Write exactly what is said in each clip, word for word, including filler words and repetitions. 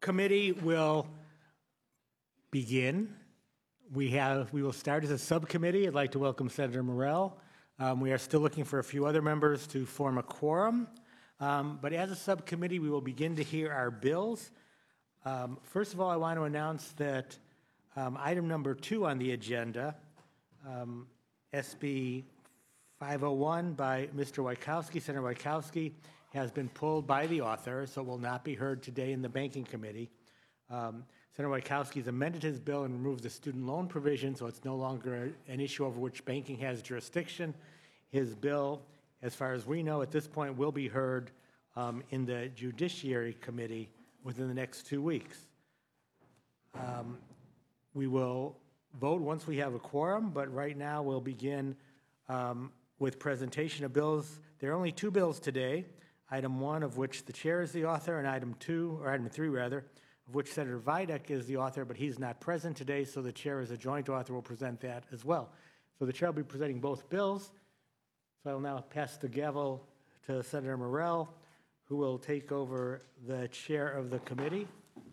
committee will begin. We have we will start as a subcommittee. I'd like to welcome Senator Morell. Um, we are still looking for a few other members to form a quorum. Um, but as a subcommittee, we will begin to hear our bills. Um, first of all, I want to announce that um, item number two on the agenda, um, S B five oh one by Mister Wieckowski, Senator Wieckowski, has been pulled by the author, so it will not be heard today in the Banking Committee. Um, Senator Wieckowski has amended his bill and removed the student loan provision, so it's no longer an issue over which banking has jurisdiction. His bill, as far as we know at this point, will be heard um, in the Judiciary Committee within the next two weeks. Um, we will vote once we have a quorum, but right now we'll begin um, with presentation of bills. There are only two bills today, item one of which the chair is the author, and item two, or item three rather, of which Senator Videk is the author, but he's not present today, so the chair as a joint author will present that as well. So the chair will be presenting both bills. So I will now pass the gavel to Senator Morell, who will take over the chair of the committee.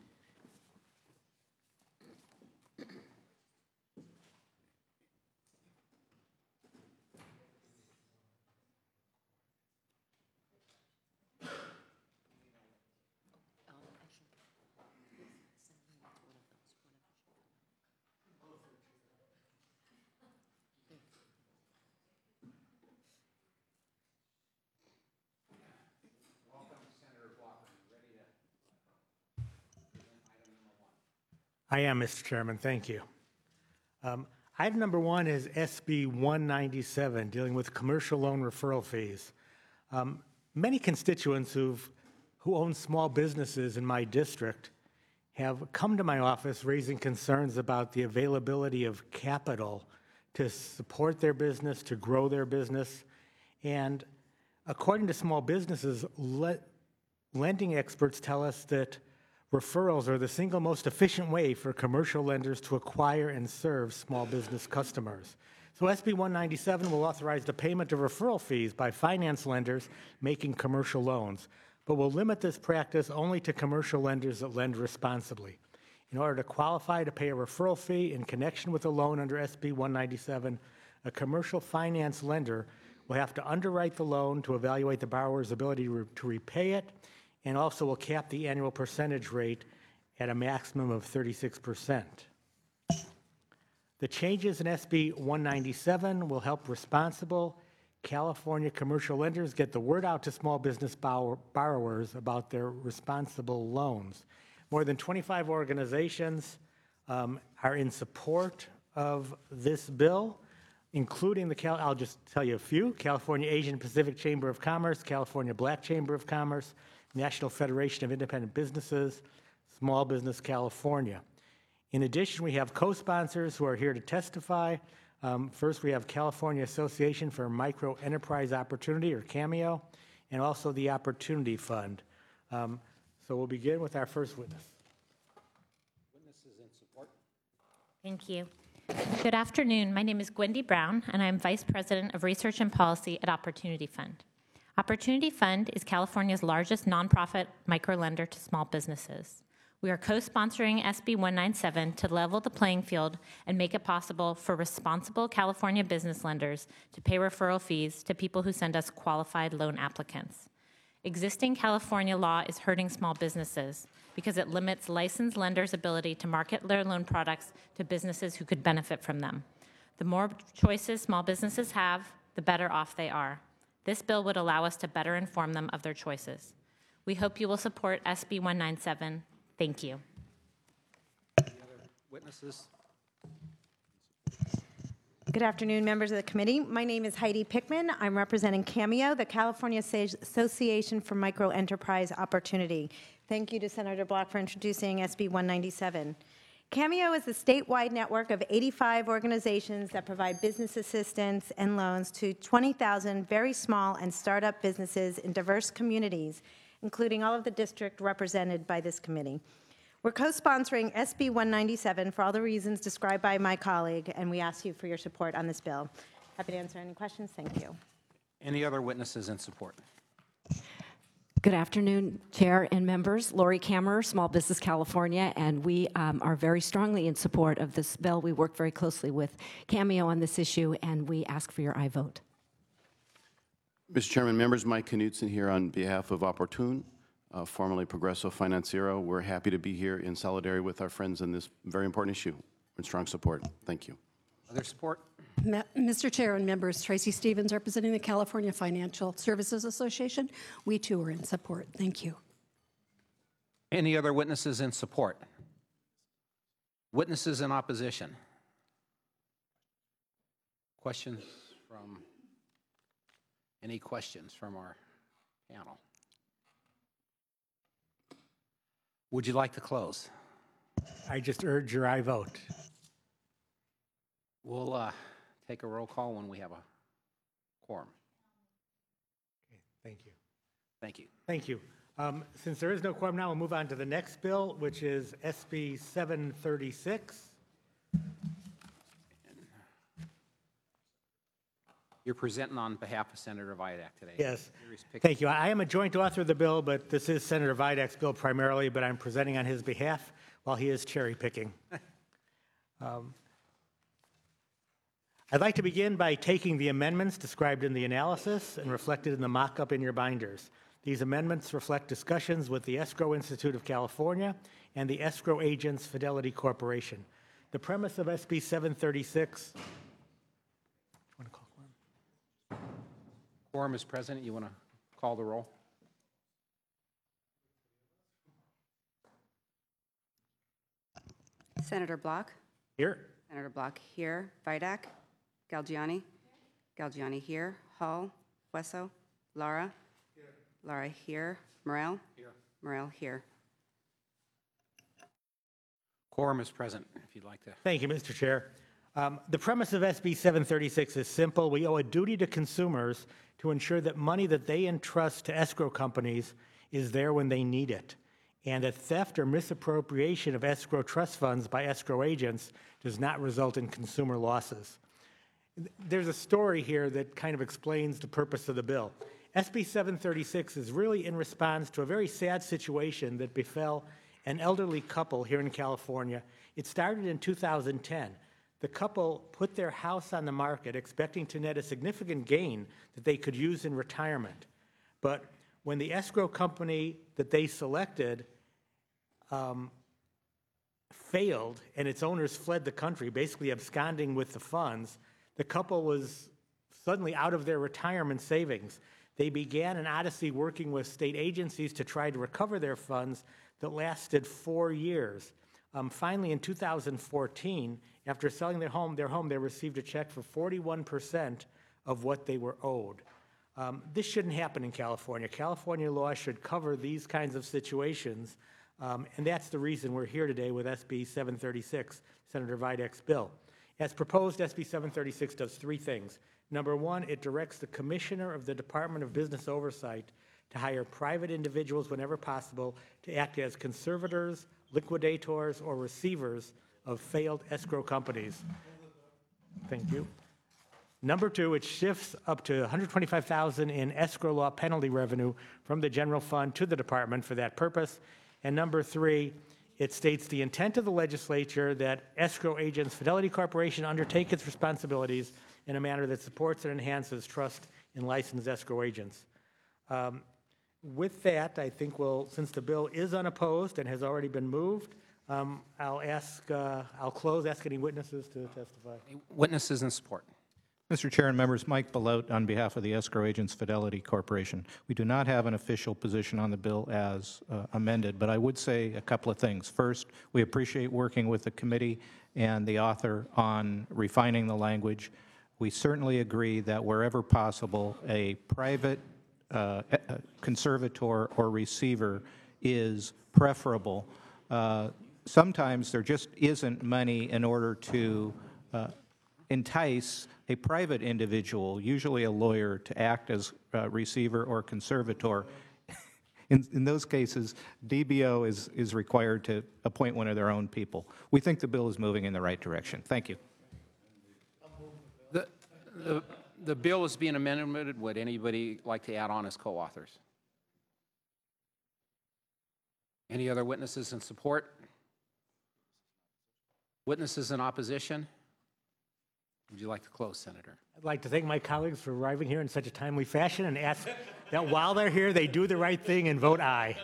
I am, Mister Chairman. Thank you. Um, item number one is S B one ninety-seven, dealing with commercial loan referral fees. Um, many constituents who've, who own small businesses in my district have come to my office raising concerns about the availability of capital to support their business, to grow their business. And according to small businesses, le- lending experts tell us that referrals are the single most efficient way for commercial lenders to acquire and serve small business customers. So S B one ninety-seven will authorize the payment of referral fees by finance lenders making commercial loans, but will limit this practice only to commercial lenders that lend responsibly. In order to qualify to pay a referral fee in connection with a loan under S B one ninety-seven, a commercial finance lender will have to underwrite the loan to evaluate the borrower's ability to, re- to repay it, and also will cap the annual percentage rate at a maximum of thirty-six percent. The changes in S B one ninety-seven will help responsible California commercial lenders get the word out to small business borrow- borrowers about their responsible loans. More than twenty-five organizations um, are in support of this bill, including the, Cal- I'll just tell you a few, California Asian Pacific Chamber of Commerce, California Black Chamber of Commerce, National Federation of Independent Businesses, Small Business California. In addition, we have co-sponsors who are here to testify. Um, first, we have California Association for Micro Enterprise Opportunity, or CAMEO, and also the Opportunity Fund. Um, so we'll begin with our first witness. Witnesses in support. Thank you. Good afternoon. My name is Gwendy Brown, and I'm Vice President of Research and Policy at Opportunity Fund. Opportunity Fund is California's largest nonprofit microlender to small businesses. We are co-sponsoring S B one ninety-seven to level the playing field and make it possible for responsible California business lenders to pay referral fees to people who send us qualified loan applicants. Existing California law is hurting small businesses because it limits licensed lenders' ability to market their loan products to businesses who could benefit from them. The more choices small businesses have, the better off they are. This bill would allow us to better inform them of their choices. We hope you will support S B one ninety-seven. Thank you. Any other witnesses? Good afternoon, members of the committee. My name is Heidi Pickman. I'm representing CAMEO, the California Association for Micro Enterprise Opportunity. Thank you to Senator Block for introducing S B one ninety-seven. CAMEO is a statewide network of eighty-five organizations that provide business assistance and loans to twenty thousand very small and startup businesses in diverse communities, including all of the district represented by this committee. We're co-sponsoring S B one ninety-seven for all the reasons described by my colleague, and we ask you for your support on this bill. Happy to answer any questions. Thank you. Any other witnesses in support? Good afternoon, Chair and members. Lori Kammerer, Small Business California, and we um, are very strongly in support of this bill. We work very closely with Cameo on this issue, and we ask for your aye vote. Mister Chairman, members, Mike Knutson here on behalf of Opportune, uh, formerly Progresso Financiero. We're happy to be here in solidarity with our friends on this very important issue. In strong support. Thank you. Other support? Ma- Mister Chair and members, Tracy Stevens representing the California Financial Services Association. We too are in support. Thank you. Any other witnesses in support? Witnesses in opposition? Questions from, any questions from our panel? Would you like to close? I just urge your aye vote. We'll uh, take a roll call when we have a quorum. Okay, thank you. Thank you. Thank you. Um, Since there is no quorum now, we'll move on to the next bill, which is S B seven thirty-six. You're presenting on behalf of Senator Vidak today. Yes. Series pick- Thank you. I am a joint author of the bill, but this is Senator Vidak's bill primarily, but I'm presenting on his behalf while he is cherry picking. Um, I'd like to begin by taking the amendments described in the analysis and reflected in the mock-up in your binders. These amendments reflect discussions with the Escrow Institute of California and the Escrow Agents Fidelity Corporation. The premise of S B seven thirty-six. Want to call quorum? Quorum is present. You want to call the roll? Senator Block, Here. Senator Block here, Vidak, Galgiani, Galgiani here, Hall, Wesso, Lara, Lara here, Morel, Here. Morel here. Quorum is present, if you'd like to. Thank you, Mister Chair. Um, The premise of S B seven thirty-six is simple. We owe a duty to consumers to ensure that money that they entrust to escrow companies is there when they need it, and that theft or misappropriation of escrow trust funds by escrow agents does not result in consumer losses. There's a story here that kind of explains the purpose of the bill. S B seven thirty-six is really in response to a very sad situation that befell an elderly couple here in California. It started in two thousand ten. The couple put their house on the market expecting to net a significant gain that they could use in retirement. But when the escrow company that they selected um, failed and its owners fled the country, basically absconding with the funds, the couple was suddenly out of their retirement savings. They began an odyssey working with state agencies to try to recover their funds that lasted four years. Um, finally, in two thousand fourteen, after selling their home, their home, they received a check for forty-one percent of what they were owed. Um, this shouldn't happen in California. California law should cover these kinds of situations, um, and that's the reason we're here today with S B seven thirty-six, Senator Vidak's bill. As proposed, S B seven thirty-six does three things. Number one, it directs the Commissioner of the Department of Business Oversight to hire private individuals whenever possible to act as conservators, liquidators, or receivers of failed escrow companies. Thank you. Number two, it shifts up to one hundred twenty-five thousand dollars in escrow law penalty revenue from the general fund to the department for that purpose. And number three, it states the intent of the legislature that Escrow Agents Fidelity Corporation undertake its responsibilities in a manner that supports and enhances trust in licensed escrow agents. Um, with that, I think we'll, since the bill is unopposed and has already been moved, um, I'll ask, uh, I'll close, ask any witnesses to testify. Witnesses in support. Mister Chair and members, Mike Belote on behalf of the Escrow Agents Fidelity Corporation. We do not have an official position on the bill as uh, amended, but I would say a couple of things. First, we appreciate working with the committee and the author on refining the language. We certainly agree that wherever possible, a private uh, conservator or receiver is preferable. Uh, sometimes there just isn't money in order to uh, entice a private individual, usually a lawyer, to act as uh, receiver or conservator. In, in those cases, D B O is, is required to appoint one of their own people. We think the bill is moving in the right direction. Thank you. The, the, the bill is being amended. Would anybody like to add on as co-authors? Any other witnesses in support? Witnesses in opposition? Would you like to close, Senator? I'd like to thank my colleagues for arriving here in such a timely fashion and ask that while they're here, they do the right thing and vote aye.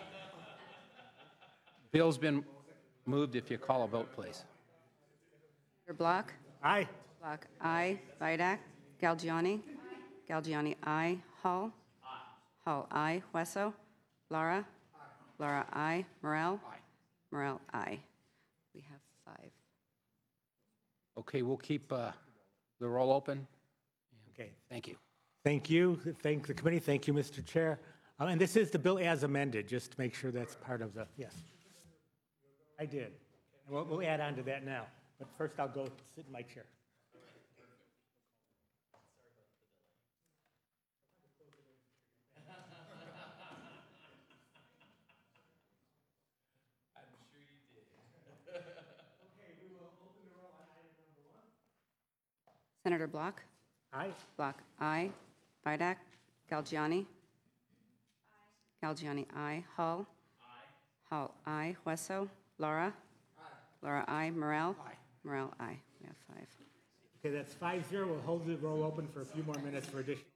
Bill's been moved. If you call a vote, please. Senator Block? Aye. Block, aye. Vidak? Galgiani? Galgiani, aye. Hall? Hall, aye. Hueso? Lara? Lara, aye. Morel? Morel, aye. We have five. Okay, we'll keep uh, the roll open. Okay. Thank you. Thank you. Thank the committee. Thank you, Mister Chair. Uh, And this is the bill as amended, just to make sure that's part of the, yes. I did. And We'll, we'll add on to that now. But first, I'll go sit in my chair. Senator Block? Aye. Block, aye. Vidak? Galgiani? Galgiani, aye. Hall? Hall, aye. Hueso? Laura? Laura, aye. Morel? Morel, aye. We have five. Okay, that's five zero. We'll hold the roll open for a few more minutes for additional.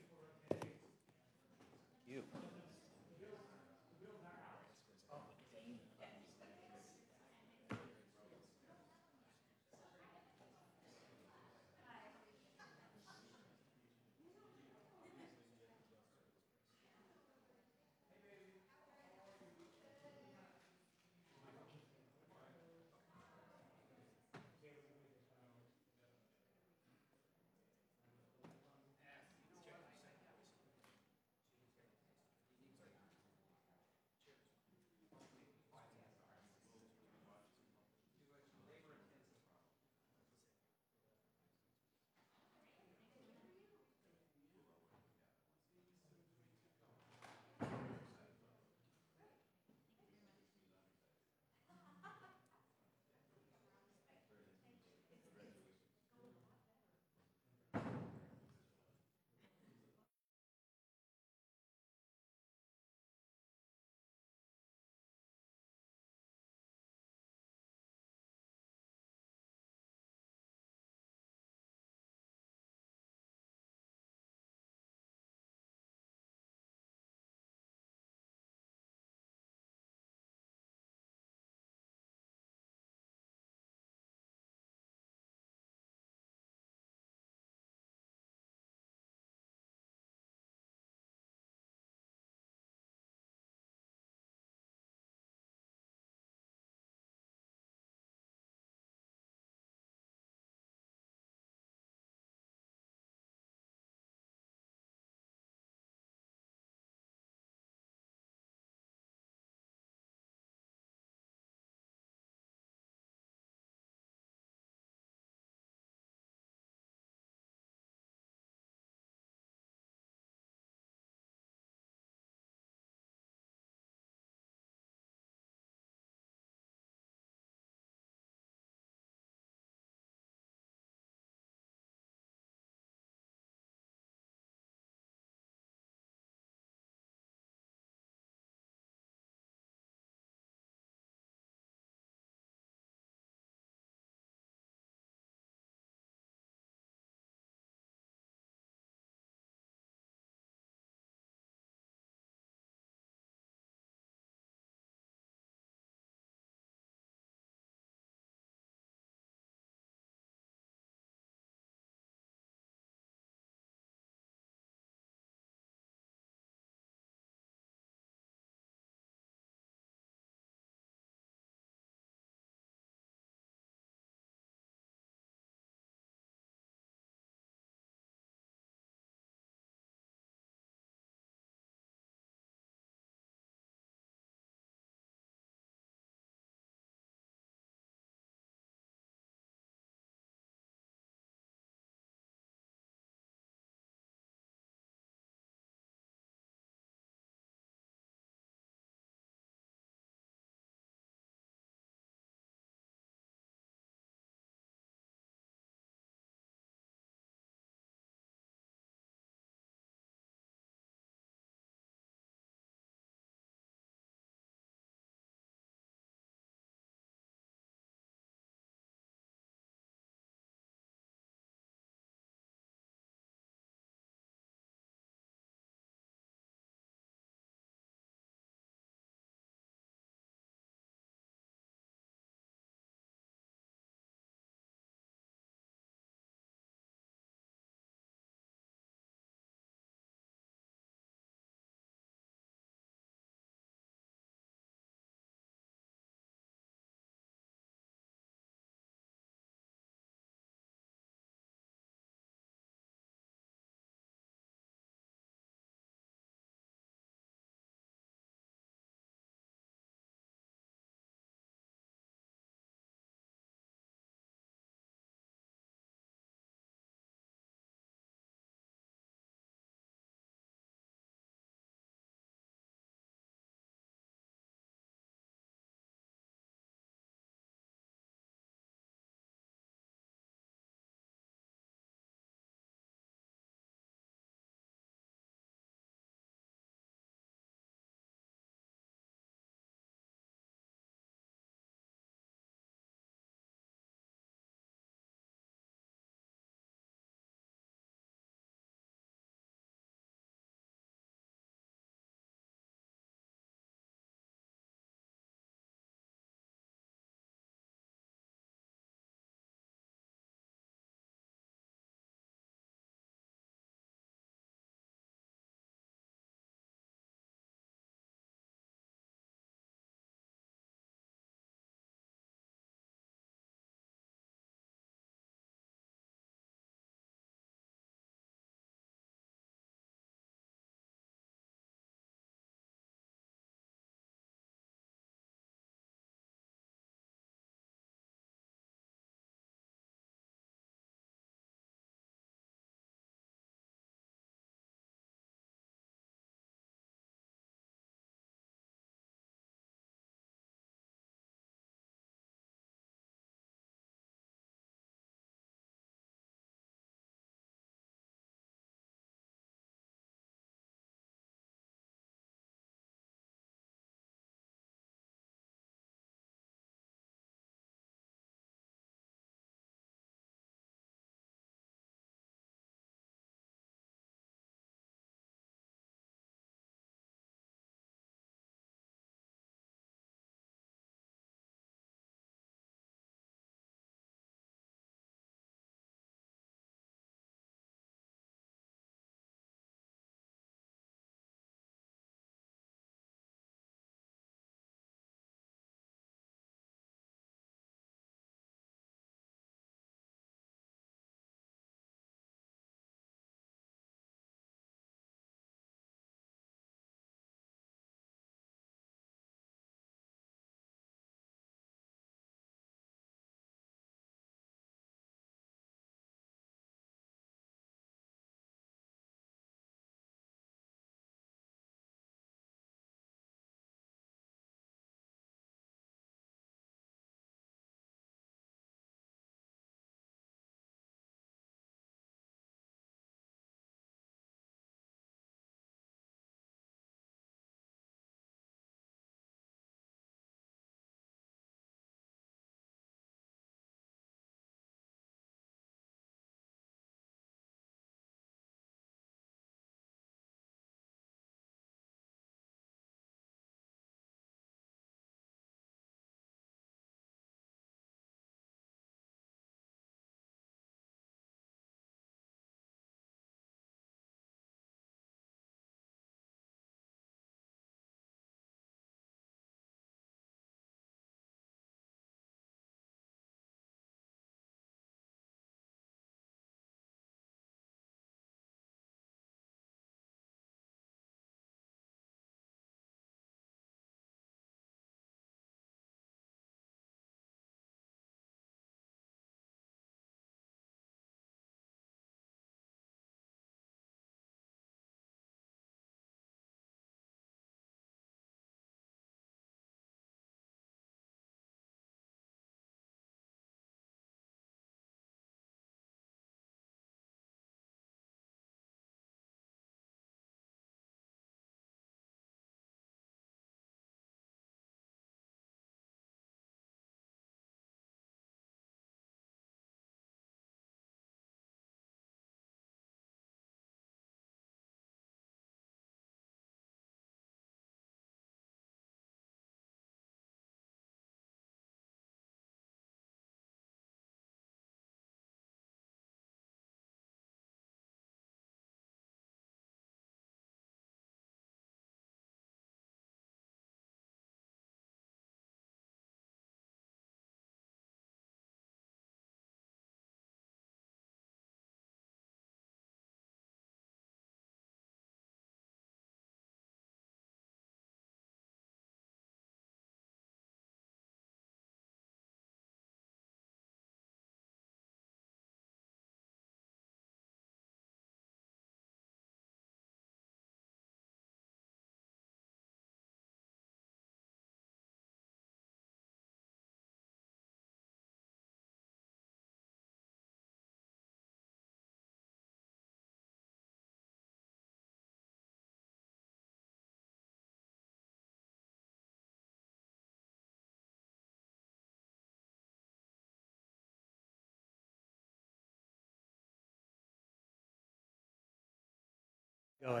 Going.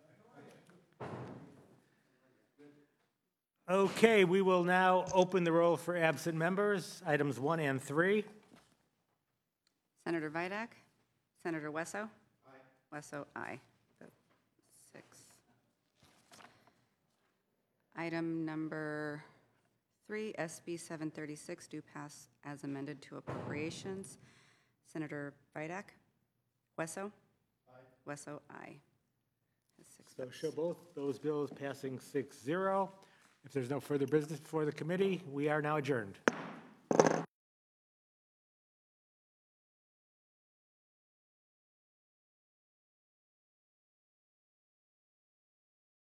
Okay, we will now open the roll for absent members, items one and three. Senator Vidak. Senator Wesso. Aye. Wesso, aye. Vote six. Item number three, S B seven thirty-six, do pass as amended to appropriations. Senator Vidak. Wesso. Aye. Wesso, aye. Has six So votes. show both those bills passing six zero. If there's no further business before the committee, we are now adjourned.